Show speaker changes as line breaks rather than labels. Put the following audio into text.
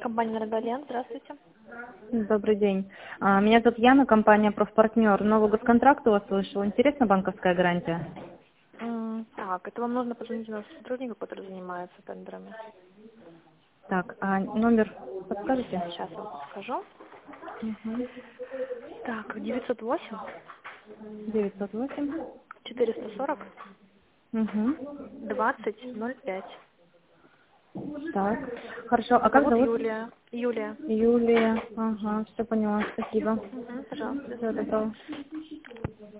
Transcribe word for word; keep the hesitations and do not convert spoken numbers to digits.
Компания «Энергоальянс», здравствуйте.
Добрый день. А, Меня зовут Яна, компания «Профпартнер». Новый госконтракт у вас вышел. Интересна банковская гарантия?
М, Так, это вам нужно позвонить нашему сотруднику, который занимается тендерами.
Так, а номер подскажете?
Сейчас я вам скажу.
Угу.
Так, девятьсот восемь
девятьсот восемь.
четыреста сорок
Угу.
двадцать ноль пять.
Так, хорошо. А как
Зовут
зовут?
Юлия. Юлия.
Юлия. Ага, все поняла. Спасибо.
Мгм, пожалуйста, до
Всего
свидания.
доброго.